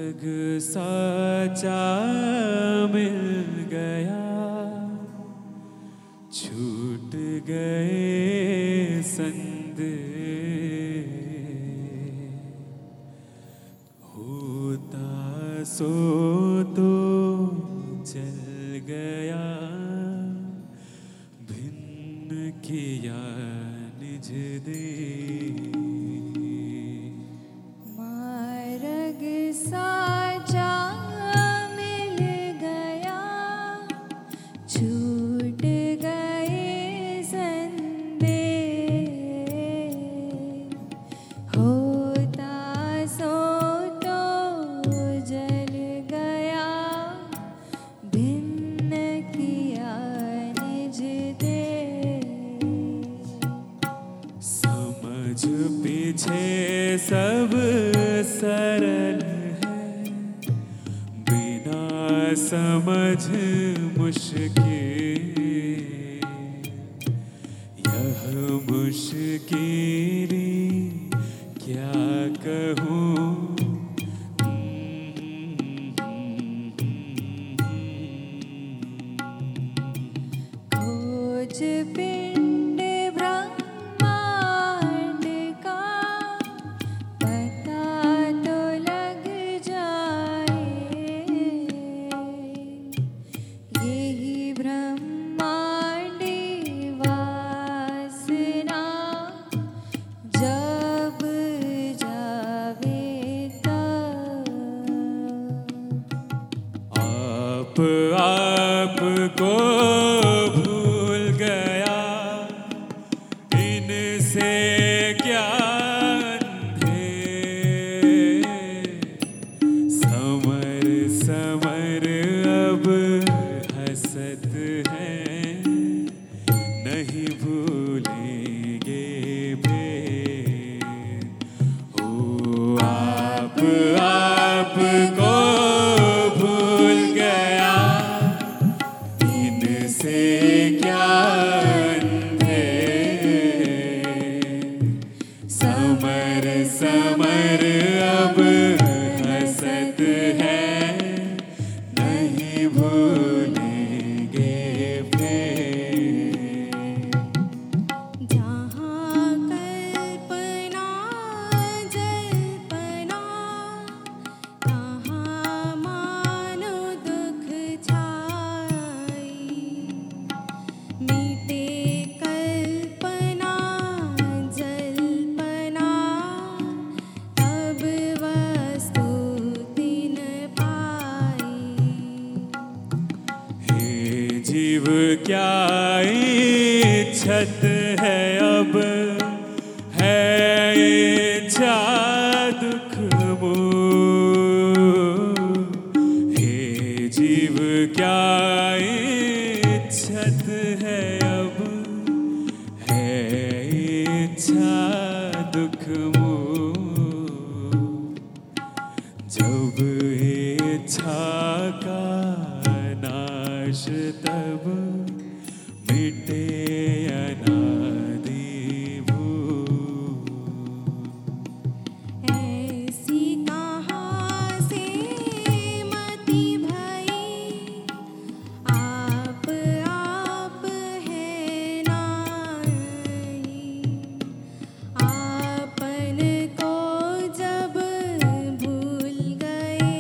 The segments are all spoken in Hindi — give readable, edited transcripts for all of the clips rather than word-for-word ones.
साचा मिल गया, छूट गए संदेह, होता सो तो चल गया, भिन्न किया निज दे। साचा मिल गया, छूट गए संदेह, होता सो तो जल गया, भिन्न किया निज दे। समझ पीछे सब सरल, समझ मुश्किल, यह मुश्किल क्या कहूँ। खोज पिंड ब्रह्मांड का पता तो लग जाए, यही ब्रह्मांडी वासना जब जावे तब। आप को भूल गया, इनसे क्या समर समर अब हंसत हैं, नहीं भूलेंगे भेद। ओ आप को भूल गया, इनसे क्या समर समर अब हंसत है, नहीं भूलेंगे फिर। जहाँ कल्पना जल्पना, तहाँ मानो दुख छाई, मिटे कल्पना जल्पना, तब वस्तु तिन पाई। हे जीव क्या इच्छत है अब, है इच्छा दुख मोह। हे जीव क्या इच्छत है अब, है इच्छा दुख मोह। जब इच्छा का नाश तब मिटे अनादि भूत। ऐसी कहाँ से मति भई, आप है नाही, आपन को जब भूल गए,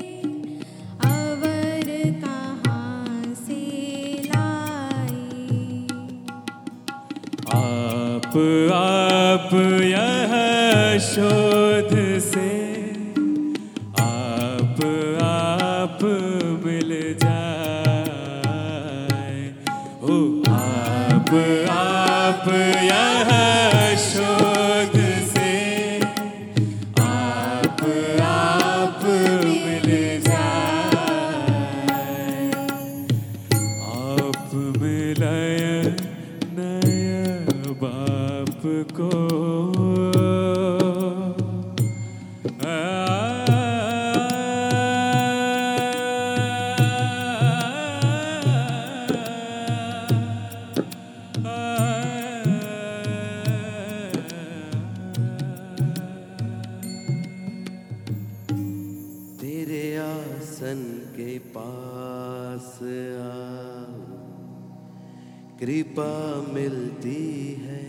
अवर कहाँ से लाई। आप यह शोध से आप मिल जाए। ओ आप यह शोध से आप मिल जाए। आप मिलय नय बाप को, पास आओ, कृपा मिलती है।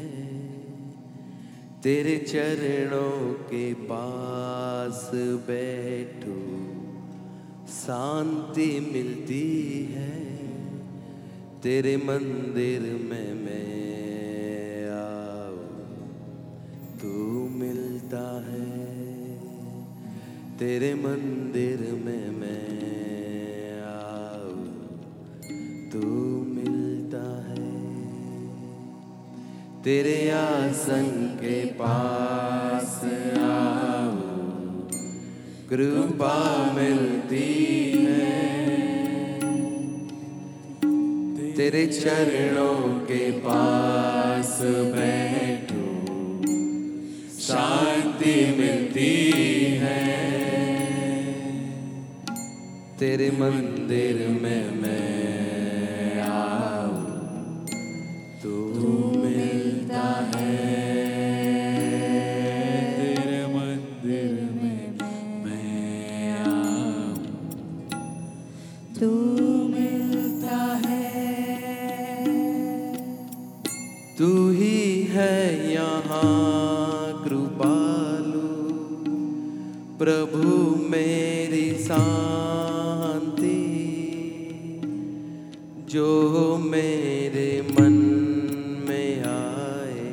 तेरे चरणों के पास बैठो, शांति मिलती है। तेरे मंदिर में मैं आऊं, तू मिलता है। तेरे मंदिर में मैं आऊं, तू मिलता है। तेरे आसन के पास आओ, कृपा मिलती है। तेरे चरणों के पास बैठो, शांति मिलती है। तेरे मंदिर में मैं आऊं, तू मिलता है। तेरे मंदिर में मैं आऊं, तू मिलता है। तू ही है यहाँ कृपालु, प्रभु मेरी शांति। जो मेरे मन में आए,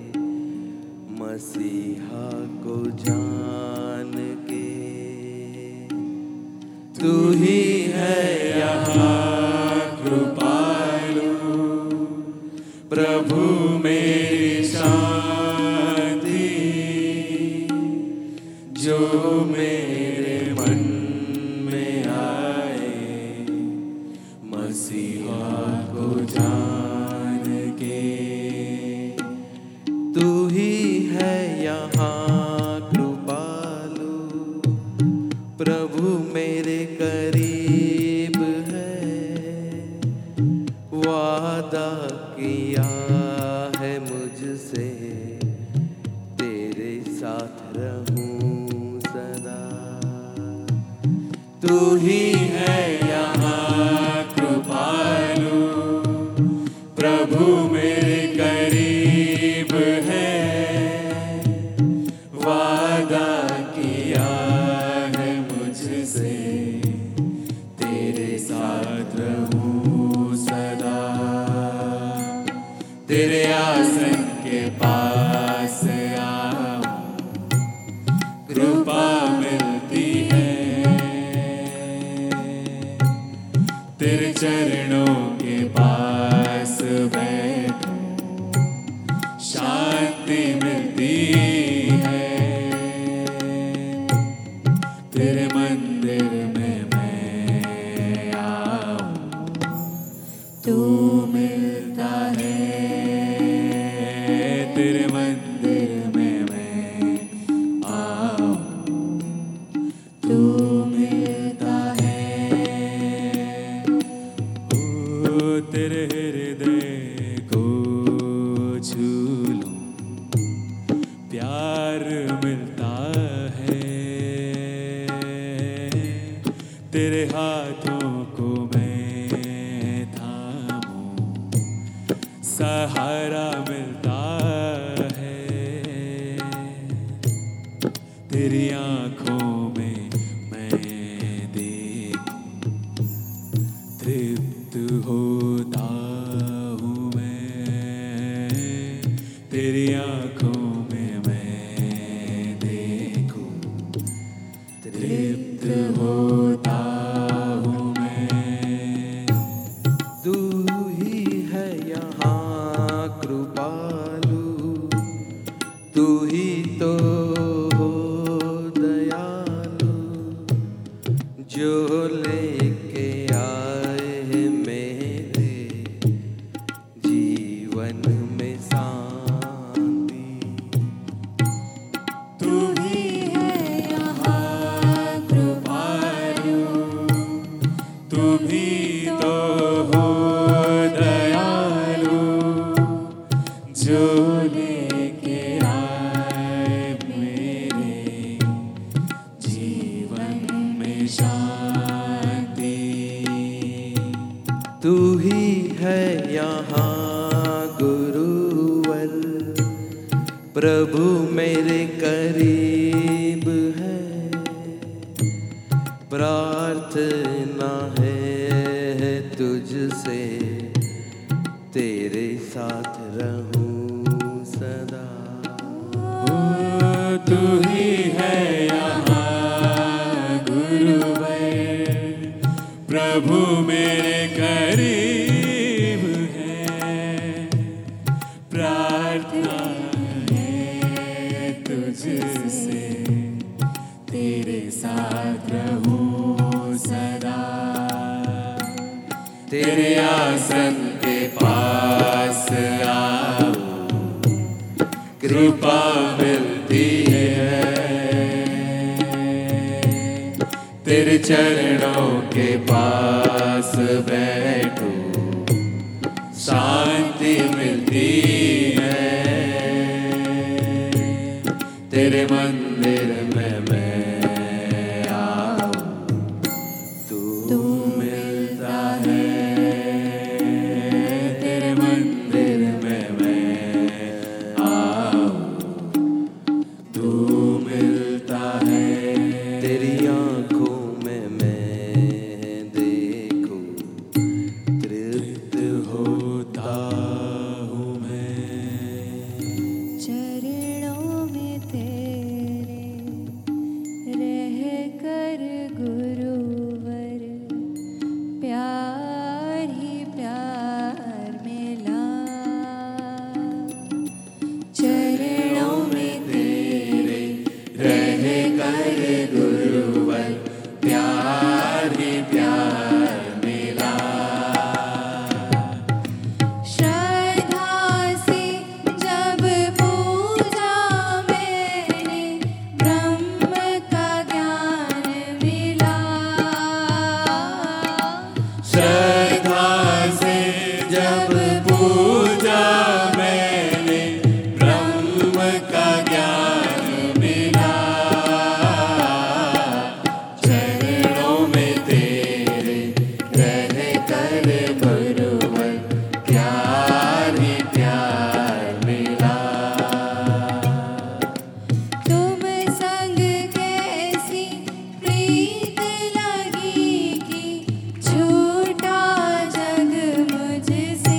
मसीहा को जान के। तू ही है यहाँ कृपालु, प्रभु मेरी शांति। जो मेरे मन में आए, मसीहा को जान के। तू ही है यहाँ कृपालु, प्रभु मेरे करीब है। वादा किया है मुझसे, तेरे साथ रहूं सदा। तू ही है यहाँ कृपालु, प्रभु मेरे करीब है। वादा किया है मुझसे, तेरे साथ रहूं सदा। तेरे आसन के पास आओ, कृपा मिलती है। तेरे चरणों के पास बैठो, शांति मिलती है। तेरे मंदिर में मैं आऊं, तू मिलता है। तेरे मंदिर में मैं आऊं, तू मिलता है। ओ तेरे हृदय को छू लूं, प्यार मिलता है। तेरे हाथों को मैं थामूं, सहारा मिलता है। तेरी आंखों में मैं देखूं, तृप्त होता हूँ मैं। तेरी आंखों में मैं देखूं, तृप्त होता हूँ मैं। तू ही है यहाँ कृपालु, तू ही तो हो दयालु। जो लेके आए हैं मेरे तू ही है यहाँ गुरुवर, प्रभु मेरे करीब है, प्रार्थना है तुझसे, तेरे साथ रहूं सदा। तू ही है यहाँ गुरुवर, प्रभु मेरे करीब है, प्रार्थना है तुझसे, तेरे साथ रहूं सदा। तेरे आसन के पास आओ, कृपा मिलती है, तेरे चरणों के पास बैठो, शांति मिलती है, तेरे मंदिर में मैं आऊं, तू मिलता है, तेरे मंदिर में मैं आऊं, तू मिलता है, तेरी आँखों में मैं देखूं, तृप्त होता हूँ मैं। चरणों में तेरे रह कर गुरुवर, प्यार ही प्यार मिला। चरणों में तेरे रह कर गुरुवर, प्यार ही प्यार मिला। श्रद्धा से जब पूजा मैंने, ब्रह्म का ज्ञान मिला। श्रद्धा से जब पूजा मैंने, ब्रह्म का ज्ञान मिला। चरणों में तेरे रह कर गुरुवर, प्यार ही प्यार मिला। तुम संग कैसी प्रीत लगी कि छूटा जग मुझसे।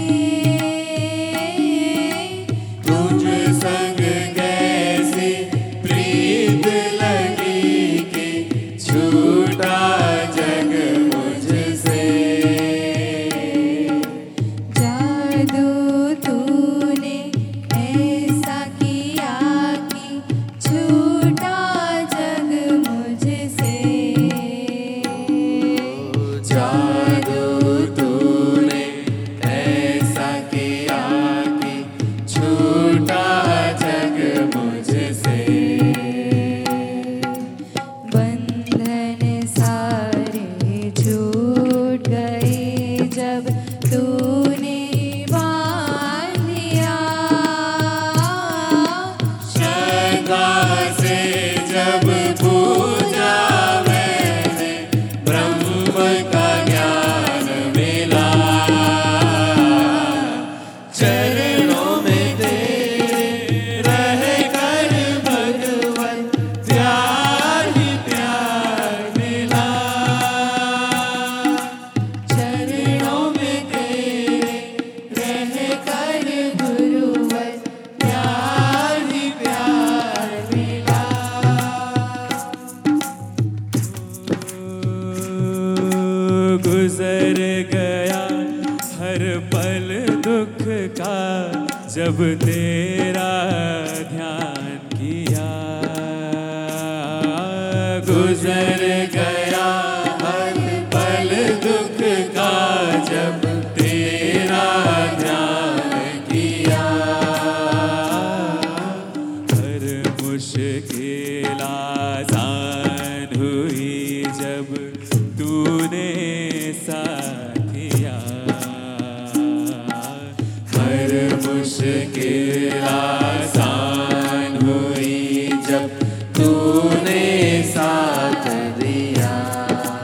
तुझ संग कैसी प्रीत लगी कि छूटा जग मुझसे। जादू तूने ऐसा किया कि छूटा जग मुझसे। जादू तूने ऐसा किया कि छूटा जग मुझसे। बंधन सारे छूट गए जब तूने बांध लिया। श्रद्धा से जब पूजा मैंने, ब्रह्म का ज्ञान मिला। चरणों में तेरे रह कर भगवन, प्यार ही प्यार मिला। चरणों में तेरे रह कर गुरुवर, प्यार ही प्यार मिला। गुजर गया हर पल दुख का, जब तेरा ध्यान किया। गुजर गया हर पल दुख का, जब तेरा ध्यान किया। हर मुश्किल आसान हुई जब तूने साथ दिया। हर मुश्किल आसान हुई जब तूने साथ दिया।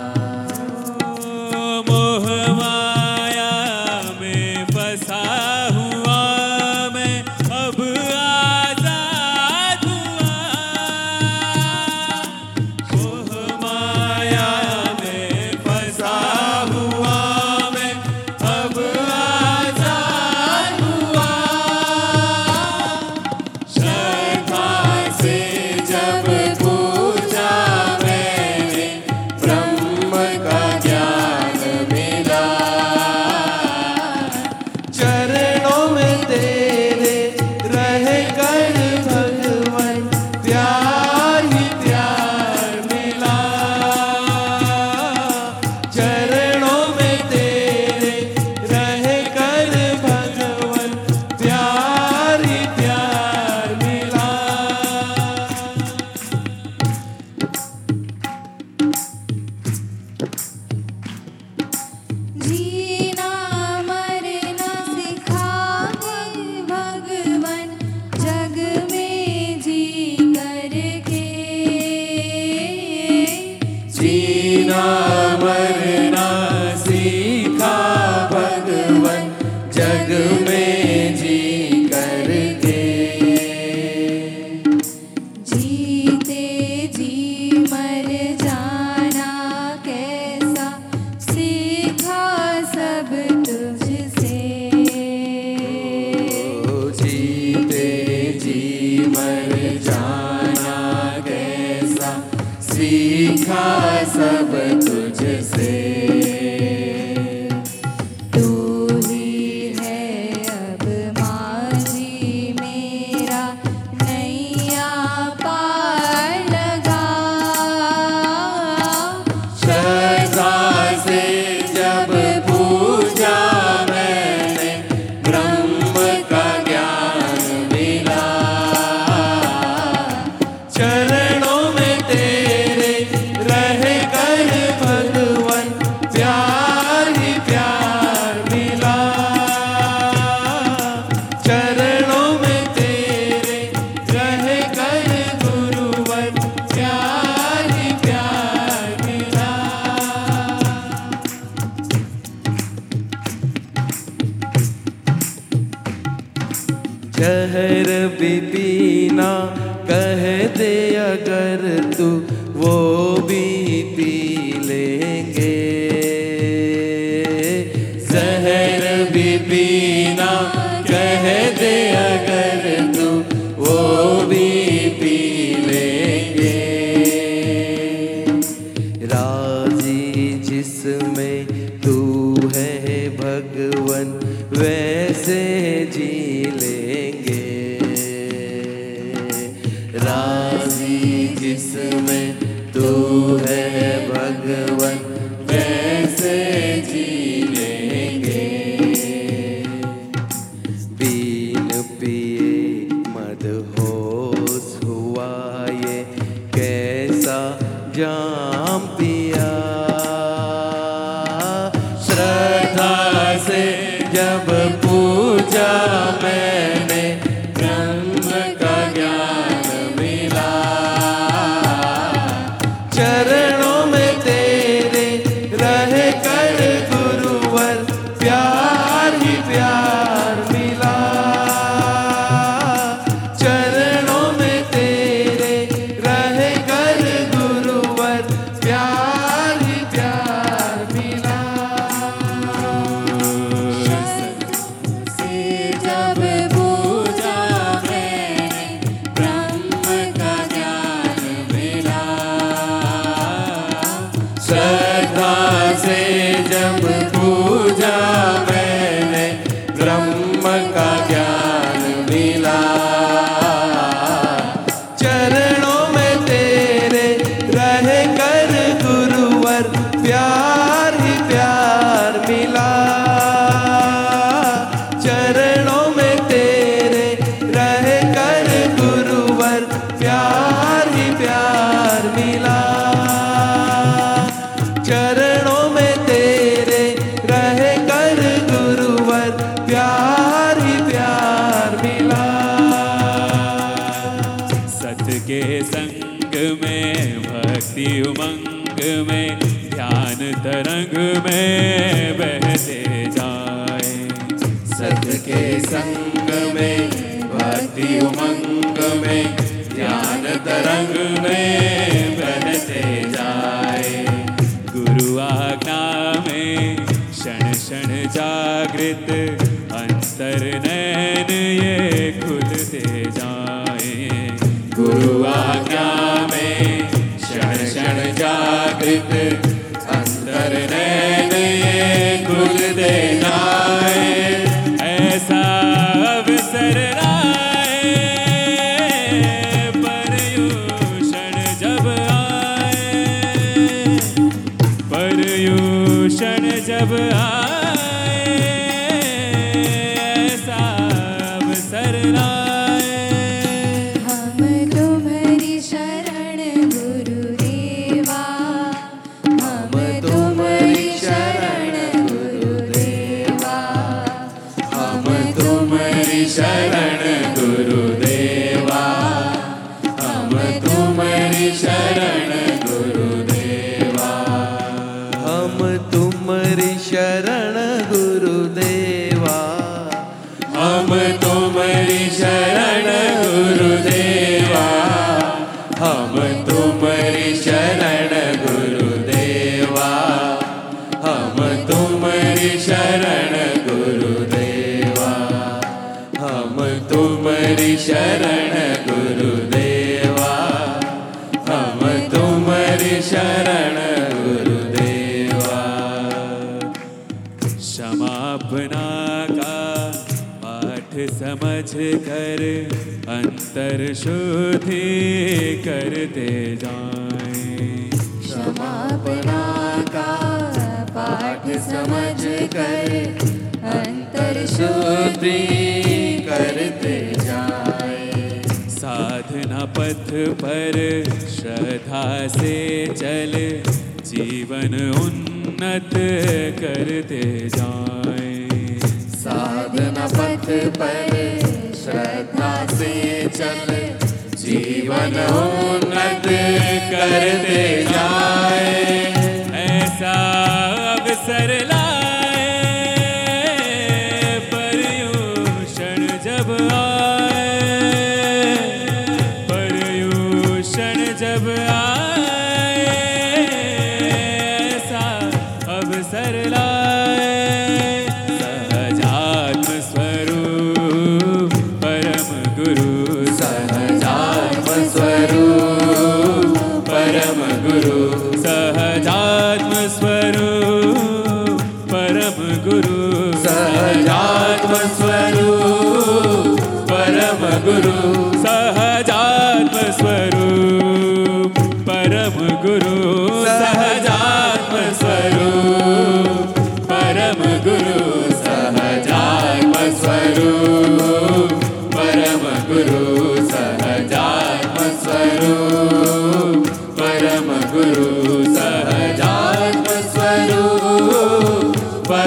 जहर भी पीना कह दे अगर तू वो भी पी लेंगे। जहर भी पीना कह दे अगर तू वो भी पी लेंगे। राजी जिसमें तू है भगवन वैसे जी लेंगे। राजी जिसमें तू है भगवन वैसे जी लेंगे। बीन पिए मदहोश हुआ ये कैसा जाम पिया। श्रद्धा से जब पूजा मैंने ब्रह्म का ज्ञान मिला। चरणों में तेरे रह कर गुरुवर प्यार ही प्यार मिला। चरणों में तेरे रह कर गुरुवर प्यार ही प्यार मिला। से जब पूजा मैंने ब्रह्म का ज्ञान मिला। श्रद्धा से जब पूजा मैंने ब्रह्म का ज्ञान मिला। चरणों में तेरे रह कर गुरुवर प्यार ही प्यार मिला। चरणों में तेरे रह कर गुरुवर प्यार ही प्यार मिला। चरणों में तेरे रह कर गुरुवर प्यार ही प्यार मिला। सत के संग में भक्ति उमंग में ध्यान तरंग में बहते जाए। सत के संग में भक्ति उमंग में ध्यान तरंग में बहते जाए। गुरु आज्ञा में क्षण क्षण जागृत अंतर नैन ये खुलते जाए। गुरु आज्ञा में क्षण क्षण जागृत अंतर नैन ये खुलते जाए। ऐसा अवसर आए पर्युषण जब आए। पर्युषण जब आए ऐसा अवसर आए। हम तुम्हारी शरण गुरुदेवा। हम तुम्हारी शरण गुरुदेवा। हम तुम्हारी शरण गुरुदेवा। हम तुम्हारी शरण गुरुदेवा। हम तुम्हारी शरण गुरुदेवा। हम तुम्हारी शरण गुरुदेवा। हम तुम्हारी शरण गुरुदेवा। हम तुम्हारी शरण गुरुदेवा। हम तुम्हारी शरण गुरुदेवा। हम तुम्हारी शरण गुरुदेवा। क्षमापना का पाठ समझ कर अंतर शुद्धि करते जाएं। क्षमापना का पाठ समझ कर अंतर शुद्धि करते जाए। साधना पथ पर श्रद्धा से चल जीवन उन्नत करते जाएं। साधना पथ पर श्रद्धा से चल जीवन उन्नत करते जाए। ऐसा अवसर लाए पर्युषण जब आए।